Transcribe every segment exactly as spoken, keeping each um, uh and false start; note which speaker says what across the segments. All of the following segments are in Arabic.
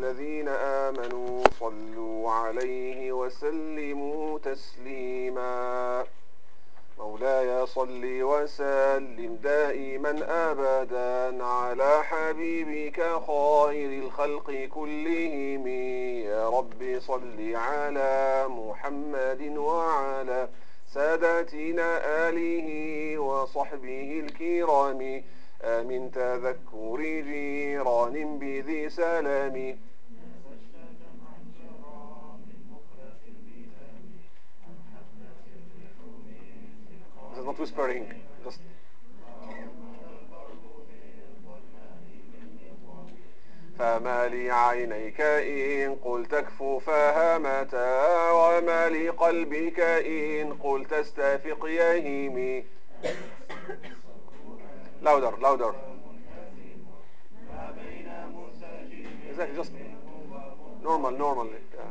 Speaker 1: الذين آمنوا صلوا عليه وسلموا تسليما. مولاي صل وسلم دائما أبدا على حبيبك خير الخلق كلهم. يا رب صل على محمد وعلى ساداتنا آله وصحبه الكرام. آمن تذكر جيران بذي سلام. This is not whispering. Just فما لعينيك إن قلت اكفو فهمتا، وما لقلبك إن قلت استفق يهيمي. louder louder. Exactly, just normal normal. Yeah.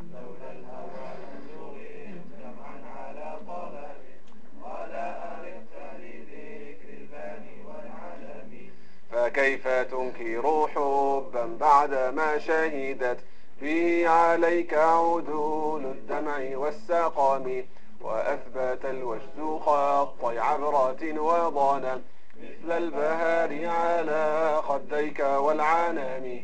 Speaker 1: فكيف تنكر حبا بعدما شهدت به عليك عدول الدمع والسقم، وأثبت الوجد خطي عبرة وضنا مثل البهار على خديك والعنم.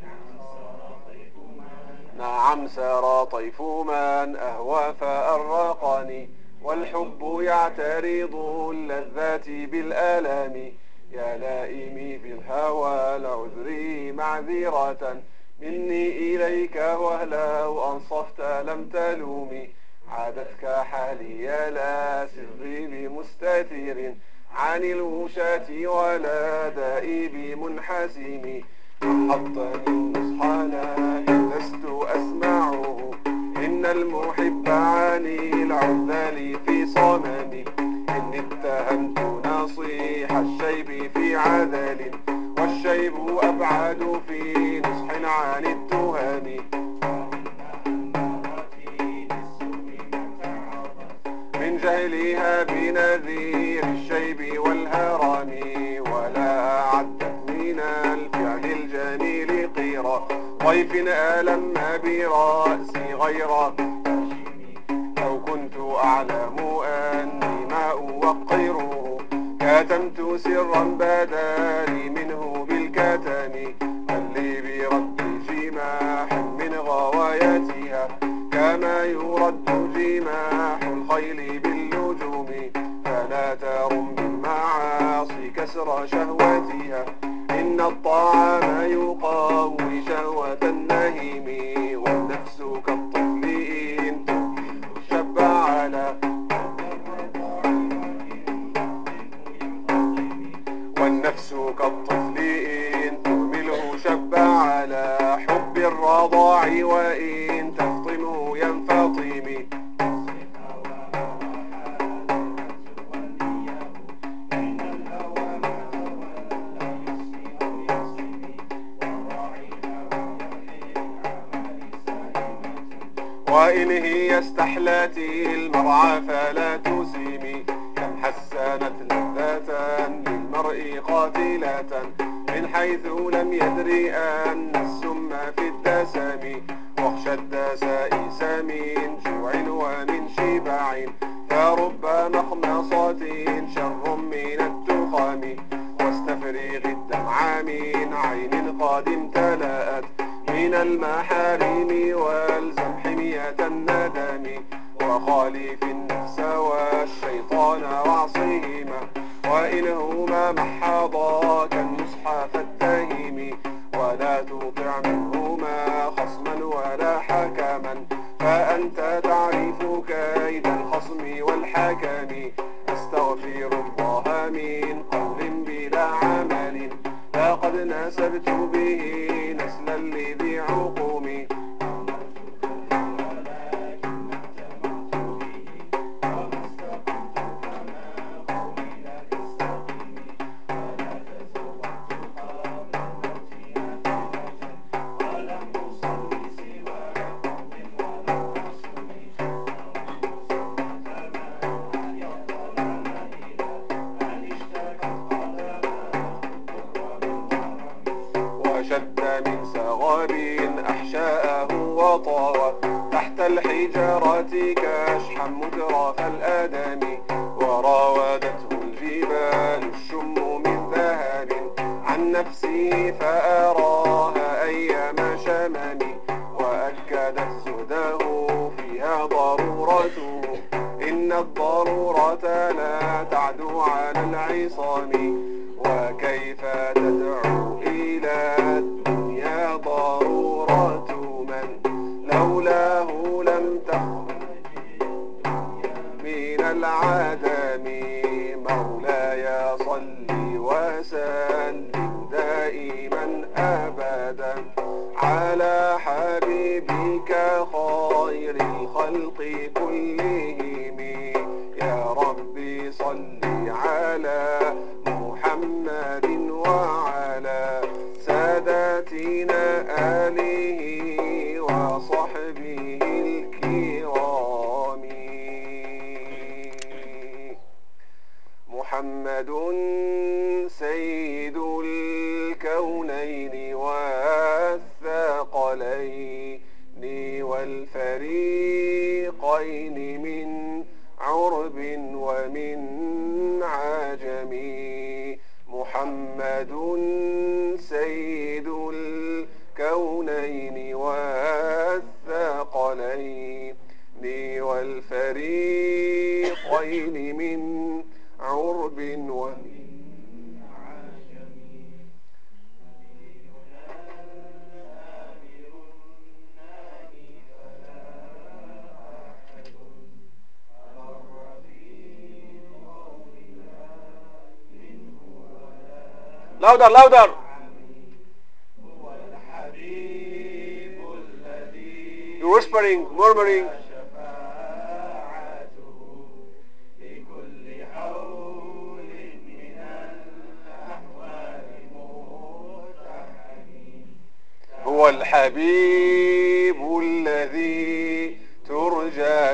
Speaker 1: نعم سرى طيف من أهوى فأرقني، والحب يعترض اللذات بالآلام. يا لائمي بالهوى العذري معذرة مني إليك، ولو أنصفت لم تلومي. عادتك حالي لا سري بمستثير عن الوشاة ولا دائي بمنحسم. حطني النصح لكن لست أسمعه، إن المحب عني العذال في صمم. إني اتهمت نصيح الشيب في عذل، والشيب أبعد في نصح عن التهم. من جهلها بنذير الشيب والهرم، ولا أعدت من الفعل الجميل قيرا ضيف ألم برأسي غير. لو كنت أعلم أني ما أوقره، كتمت سرا بدالي منه بالكتم. هل لي برد جماح من غواياتها، كما يرد جماح الخيل باللجوم. فلا ترم بالمعاصي كسر شهواتها، إن الطعام يقوي شهوة النهيم. والنفس كالطفل إن شب على والنفس كالطفل إن تهمله شب على حب الرضاع، وإن تفطمه ينفطم. وإن هي استحلت المرعى فلا تسيمي، كم حسنت لذة للمرء قاتلة من حيث لم يدري أن السم في الدسم. واخشى الدسائس من جوع ومن شبع، فرب مخمصة شر من التخم. واستفرغ الدمع من عين قد امتلأت من المحارم، والزم حمية الندم. وخالف النفس والشيطان واعصهما، وإنهما محضاك النصح فاتهم. ولا تطع منهما خصما ولا حكما، فأنت تعرف كيد الخصم والحكم. أستغفر الله من قول بلا عمل، لقد نسبت به نسلا لذي عقوم. وشد غاب أحشاءه وطاوى تحت الحجارة كاشحا متراف الآدم وراودته الجبال الشم من ذهب عن نفسه فأراها أيام شمم وأكدت زهده فيها ضرورته إن الضرورة لا تعدو على العصام وكيف تدعو إلى الدنيا ضرورة من لولاه لم تخرج من العدم مولاي صل وسلم دائما أبدا على حبيبك خير الخلق كلهم يا ربي صل على محمد وعلى ساداتنا آله وصحبه الكرام محمد سيد الكونين والثقلين والفريقين من عرب ومن عجم محمد سيد الكونين والثقلين والفريقين من عرب ومن louder louder you're whispering murmuring هو الحبيب الذي ترجى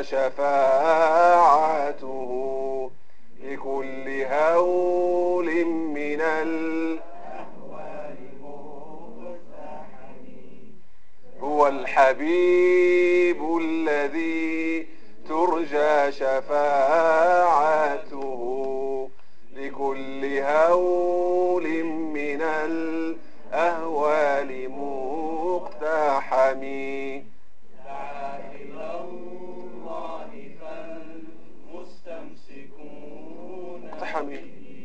Speaker 1: شفاعته لكل هول من الأهوال مقتحم هو الحبيب الذي ترجى شفاعته لكل هول من الأهوال مقتحم لا إلى الله فالمستمسكون مقتحم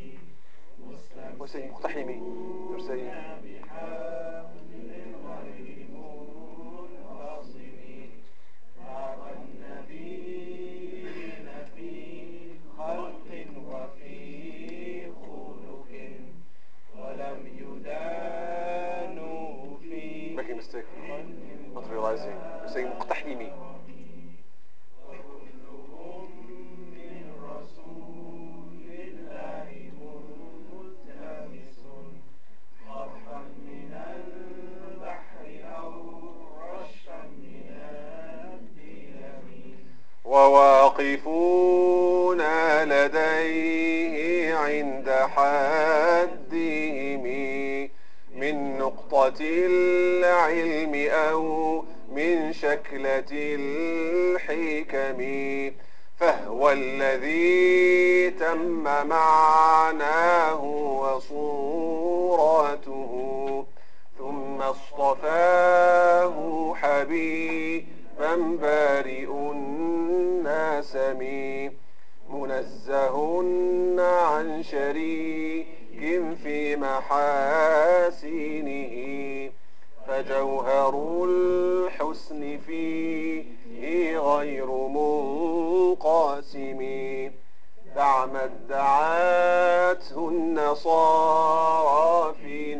Speaker 1: وسيم مقتحم يرسل making a mistake, not realizing. You're saying مقتحمي. وواقفون لديه عند حدهم من نقطة العلم أو من شكلة الحكم فهو الذي تم معناه وصورته ثم اصطفاه حبيبا بارئ الناسم منزه عن شريك في محاسنه فجوهر الحسن فيه غير منقسم دعمت دعاته النصارى في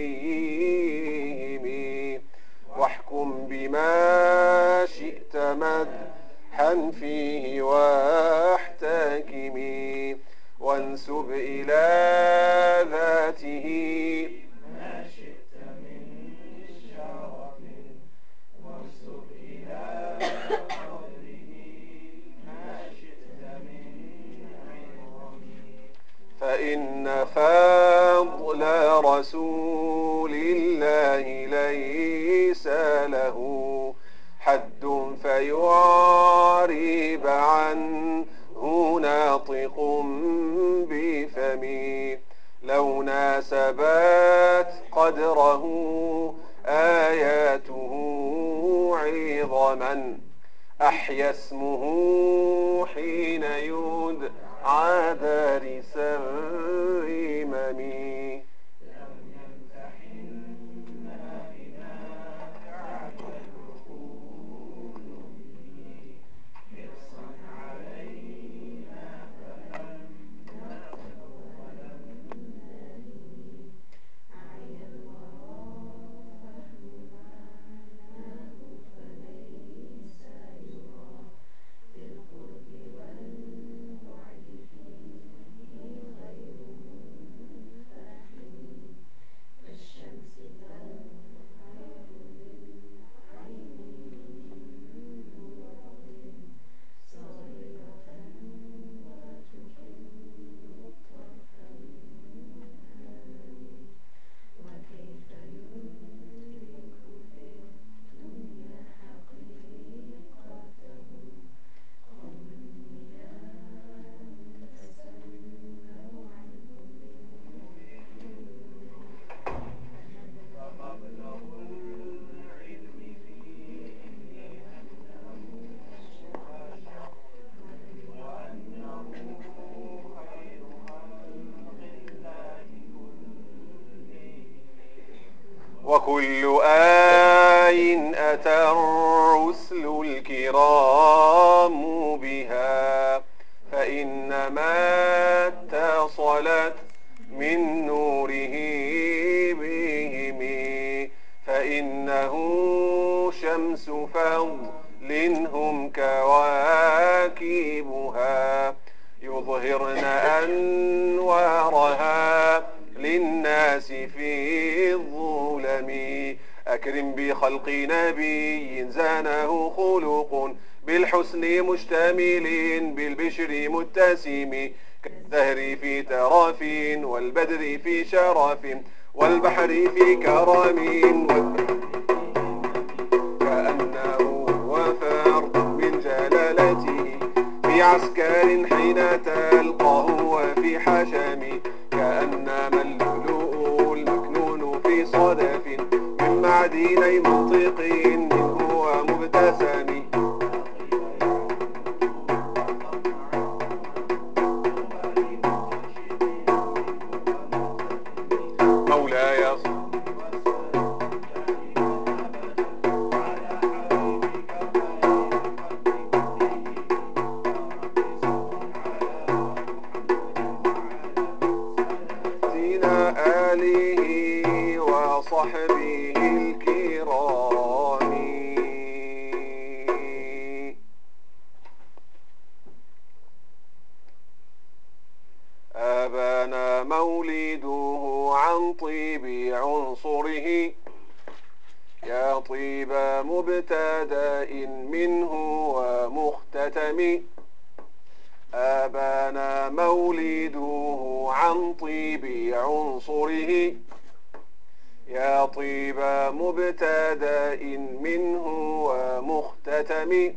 Speaker 1: نبيهم واحكم بما شئت مدحا فيه واحتكم وانسب إلى ذاته ما شئت من شرف وانسب إلى قدره ما شئت من عظم فإن فضل رسول الله ليس ليس له حد فيعرب عنه ناطق بفمي لو ناسبت قدره آياته عظما أحيا اسمه حين يدعى دارس الرمم. وكل آي أتى الرسل الكرام بها فإنما اتصلت من نوره بهم فإنه شمس فضل هم كواكبها يظهرن أنوارها للناس في الظلم. أكرم بخلق نبي زانه خلق بالحسن مشتمل بالبشر متسم كالزهر في تراف والبدر في شرف والبحر في كرم كأنه وفر من جلالته في عسكر حين تلقاه وفي حشم كأنما اللؤلؤ المكنون في صدف من معدني منطق منه ومبتسم. مولاي آله وصحبه الكرام. أبان مولده عن طيب عنصره يا طيب مبتدأ منه ومختتم. أبان مولده عن طيب عنصره يا طيب مبتدأ منه ومختتم.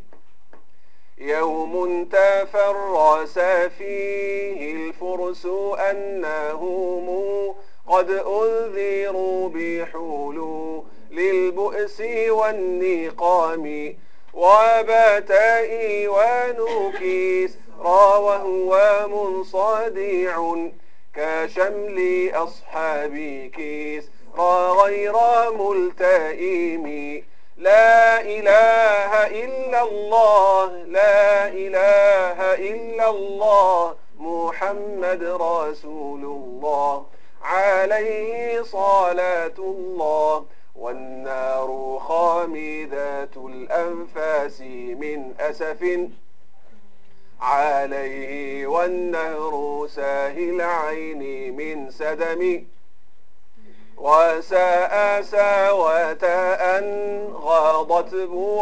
Speaker 1: يوم تفرس فيه الفرس أنهم قد أنذروا بحلول البؤس والنقام وبات ونكيس وهو منصدع كشمل أصحاب كسرى غير ملتئم. لا إله إلا الله لا إله إلا الله محمد رسول الله عليه صلاة الله. والنار خامدة الأنفاس من أسف عليه والنهر ساهي العين من سدم. وساء ساوة أن غاضت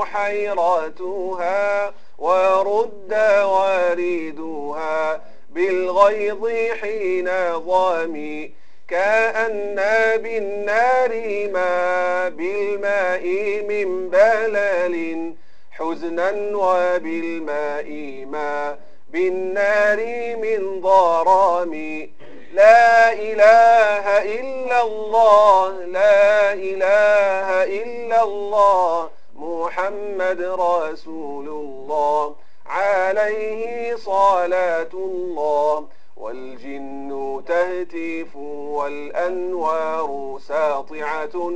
Speaker 1: بحيرتها ورد وريدها بالغيظ حين ضامي كأن بالنار ما بالماء من بلل حزنا وبالماء ما بالنار من ضرام. لا إله إلا الله لا إله إلا الله محمد رسول الله عليه صلاة الله. والجن تهتف والأنوار ساطعة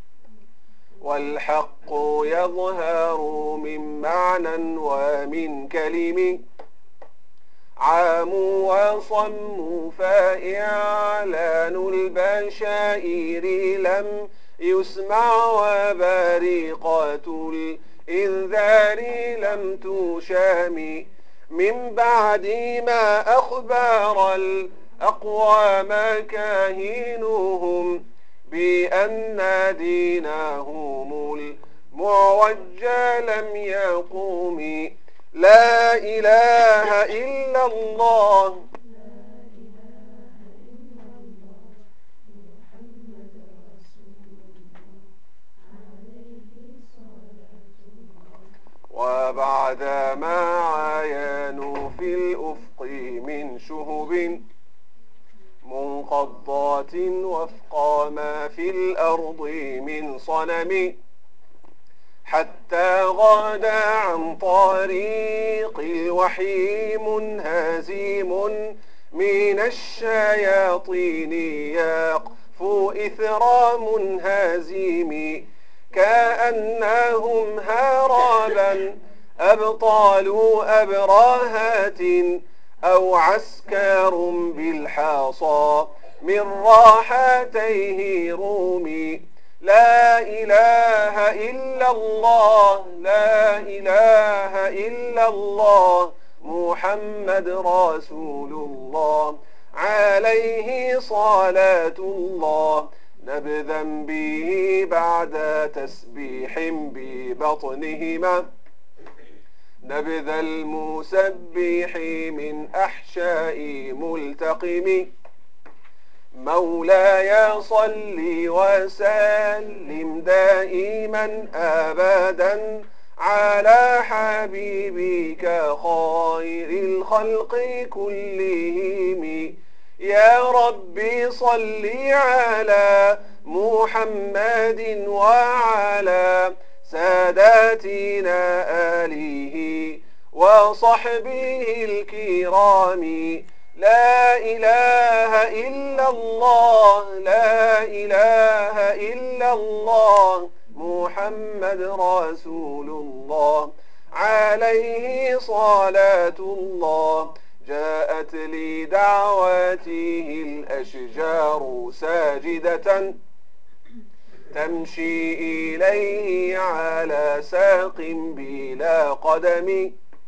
Speaker 1: والحق يظهر من معنى ومن كلم. عام وصم فإعلان البشائر لم يسمع وبريقة الإنذار لم تشام. من بعد ما أخبر الأقوام كاهنهم بأن دينهم المعوج لم يقوم. لا إله إلا الله وبعد ما عاينوا في الأفق من شهب منقضات وفق ما في الأرض من صنم حتى غدا عن طريق الوحي منهزم من الشياطين يقفو إثر منهزم. كأنهم هربا أبطال أبراهات أو عسكر بالحصى من راحتيه رومي. لا إله إلا الله لا إله إلا الله محمد رسول الله عليه صلاة الله. نبذا به بعد تسبيح ببطنهما نبذ المسبح من أحشاء ملتقم. مولاي صل وسلم دائما أبدا على حبيبك خير الخلق كلهم. يا ربي صل على محمد وعلى ساداتنا آله وصحبه الكرام. لا إله إلا الله لا إله إلا الله محمد رسول الله عليه صلاة الله. جاءت لدعوته الأشجار ساجدة تمشي إليه على ساق بلا قدم.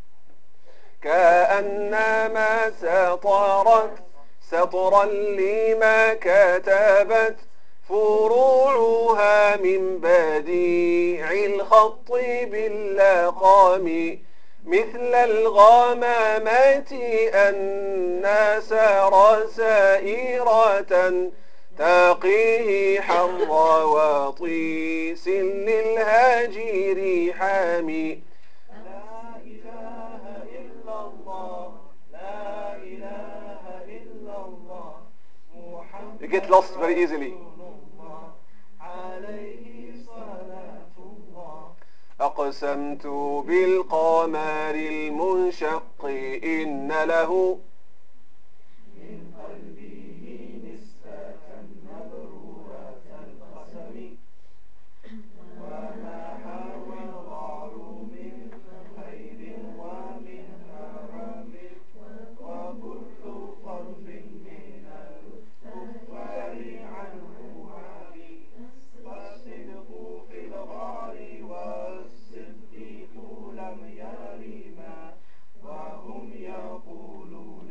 Speaker 1: كأنما سطرت سطرا لما كتبت فروعها من بديع الخط باللقام. مثل الغمامات أن سار سائرة تقيه حر وطيس للهاجر حامي. You get lost very easily. أقسمت بالقمر المنشق إن له من قلبه نسبة مبرورة القسم. وما حوى الغار من خير ومن هرم وكل طرف من الكفار عنه عابي. والصدق في الغار والصديق لم يرما وهم يقولون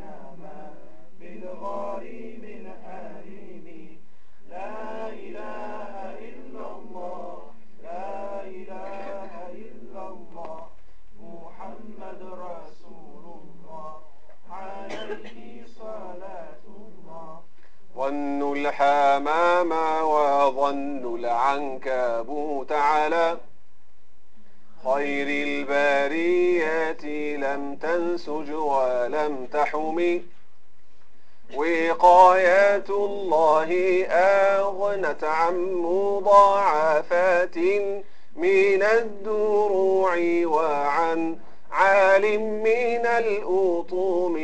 Speaker 1: الحمام وظنوا العنكبوت على خير البرية لم تنسج ولم تحم وقاية الله أغنت عن مضاعفات من الدروع وعن عالم من الأطوم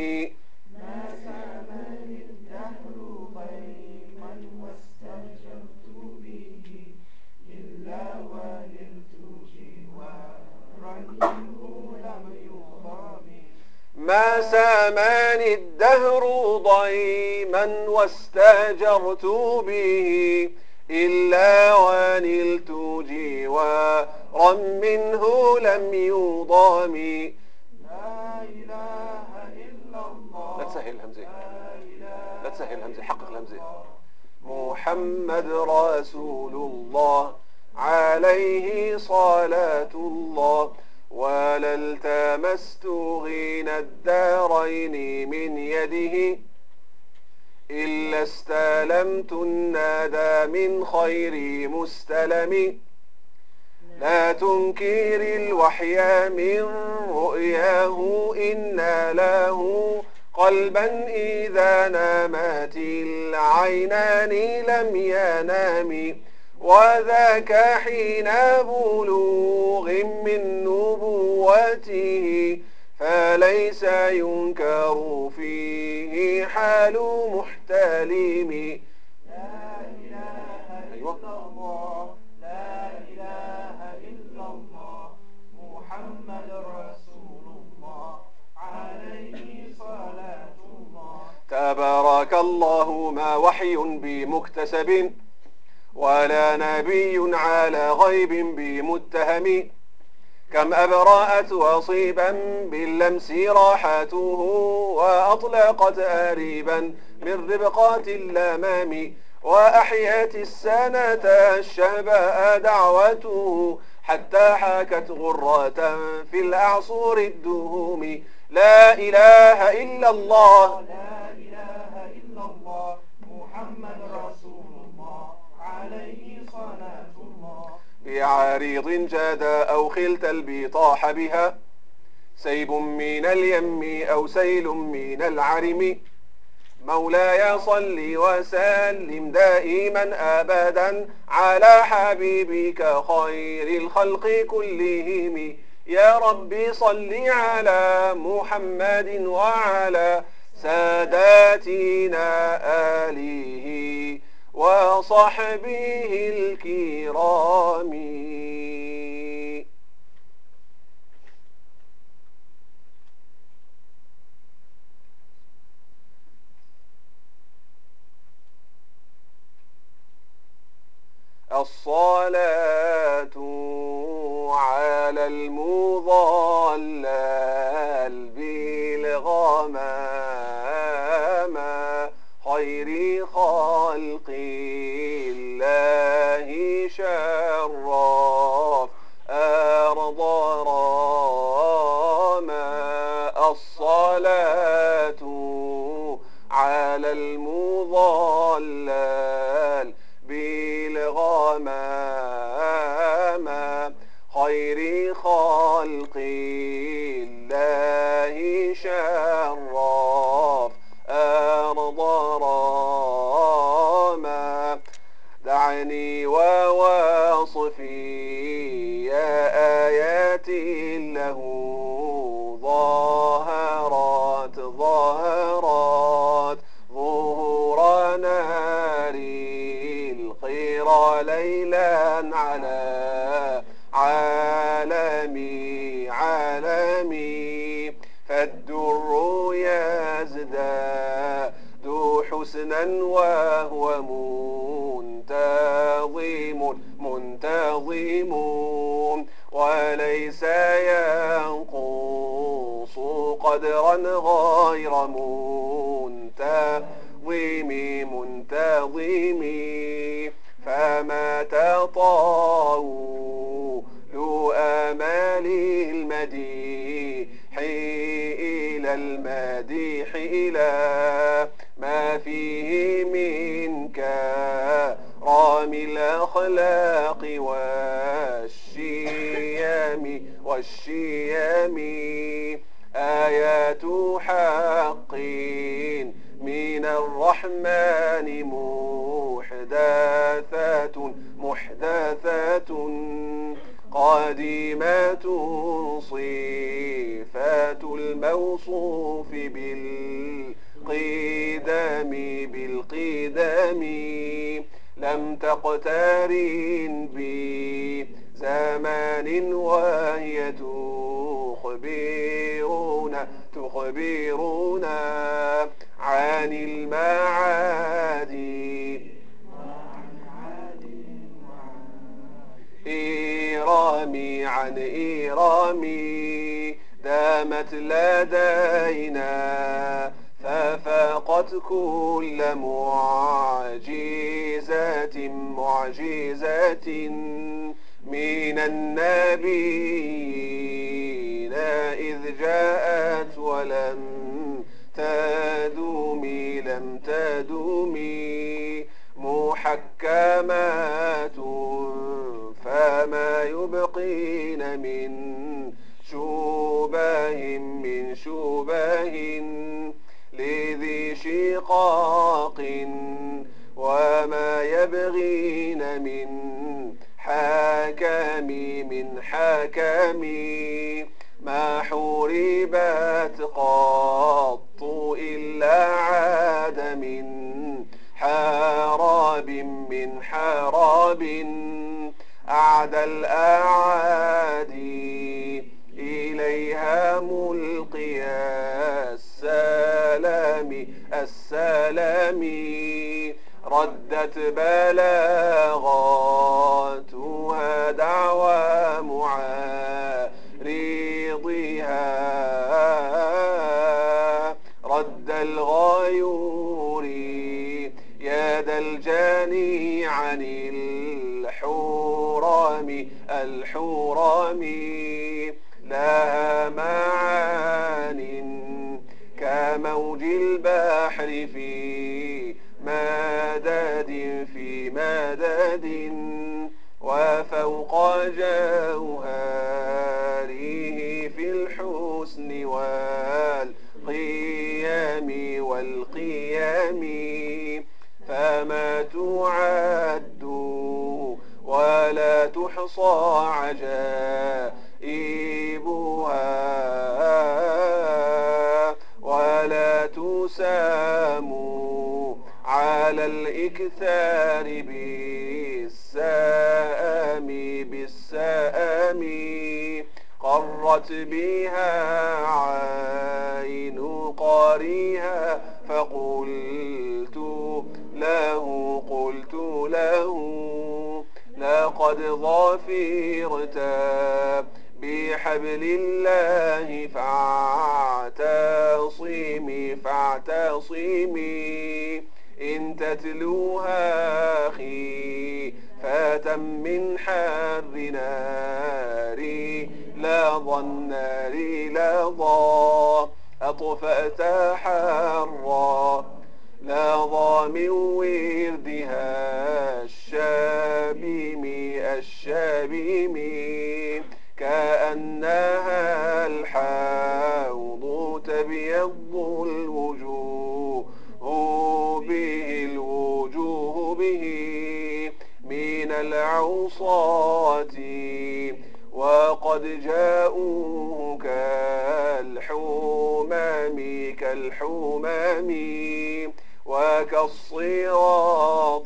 Speaker 1: ما ساماني الدهر ضيما واستجرت به إلا ونلت جوارا منه لم يضام. لا إله إلا الله. لا تسهل الهمزة، لا تسهل الهمزة، حقق الهمزة. محمد رسول الله عليه صلاة الله ولا التمست غنى الدارين من يده إلا استلمت الندى من خير مستلم. لا تنكر الوحي من رؤياه إن له قلبا إذا نامت العينان لم ينام وذاك حين بلوغ من نبوته فليس ينكر فيه حال محتلم. لا إله إلا الله لا إله إلا الله محمد رسول الله عليه صلاة الله. تبارك الله ما وحي بمكتسب ولا نبي على غيب بمتهم كم أبرأت وصيبا باللمس راحته وأطلقت أريبا من ربقات اللمام وأحيت السنة الشهباء دعوته حتى حاكت غرة في الأعصور الدهوم. لا إله إلا الله لا إله إلا الله محمد رسول الله عليه صلاة الله. بعريض جاد أو خلت البطاح بها سيب من اليم أو سيل من العرم مولاي صل وسلم دائما أبدا على حبيبك خير الخلق كلهم. يا ربي صل على محمد وعلى ساداتنا آله وصحبه الكرام. الصلاة على المضلل بالغمام خير خلق الله شرف أرض راما. الصلاة على المضلل بالغمام خير خلق الله شرف أرض راما. دعني وواصفي يا آيات له ظاهرات ظاهرات ظهور نار الخير ليلا على عالمي عالمي فالدر يزداد حسنا وهو منتظم منتظم وليس ينقص قدرا غير منتظم منتظم. فما تطاول آمال المديح إلى المديح إلى ما فيه من كمال والقيم والشيم آيات حق من الرحمن محدثات محدثات قديمات صفات الموصوف بالقدم بالقدم لم تقترن بزمان وهي تخبرنا تخبرنا عن المعادي إيرامي عن إيرامي دامت لدينا ففاقت كل معجزة معجزة من النبيين إذ جاءت ولم تدومي لم تدومي محكمات فما يبقين من شبه من شبه لذي شقاق وما يبغين من حكمي من حكمي ما حوربت قط إلا عاد من حراب من حراب أعدى الأعادي إليها ملقيا السلام السلام ردت بلاغاتها دعوى معارضها رد الغيور يد الجاني عن الحرام الحرام لها معان كموج البحر في مدد في مدد وفوق جوهره في الحسن والقيام والقيام فما تعد ولا تحصى عجائبها ولا تسام على الإكثار بالسام بالسام قرت بها عين قاريها فقلت له قلت له لقد ظفرت بحبل الله فاعتصمي فاعتصمي إن تتلوها خيفة من حر ناري لظى النار لظى أطفأت حرا لظى من وردها الشابيم الشابيم كأنها الحوض تبيض الوجوه به الوجوه به من العصاة وقد جاءوه كالحمام كالحمام وكالصراط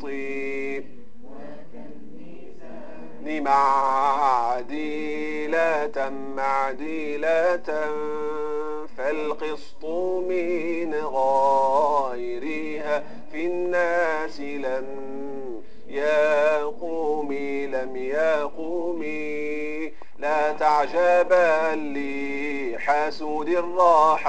Speaker 1: معدلة معدلة فالقسط من غيرها في الناس لم يقوم لم يقوم لا تعجبا لحسود الراح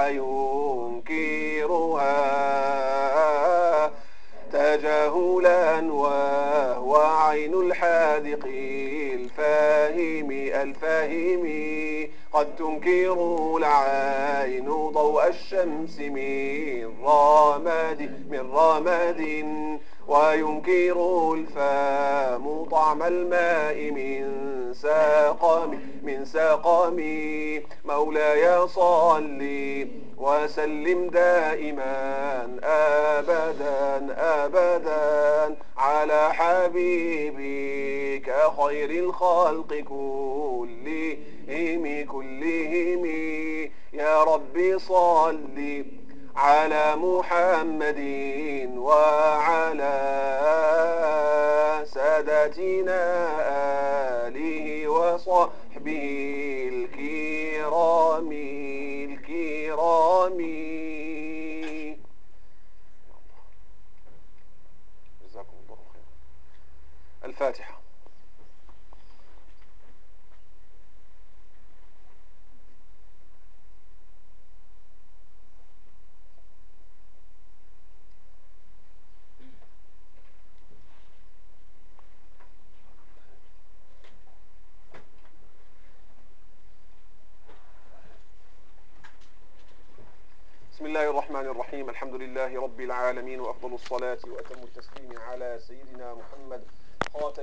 Speaker 1: ينكرها تجاهلا وهو عين الحاذق الفاهم الفاهم قد تنكر العين ضوء الشمس من رماد من رماد وينكر الفم طعم الماء من سقم من سقم مولاي صلي وسلم دائما أبدا أبدا على حبيبك خير الخلق كلهم كلهم يا ربي صل على محمد وعلى سادتنا آله وصحبه الكرام الكرام. جزاكم الله خيرا. الفاتحة. بسم الله الرحمن الرحيم. الحمد لله رب العالمين، وأفضل الصلاة وأتم التسليم على سيدنا محمد خاتم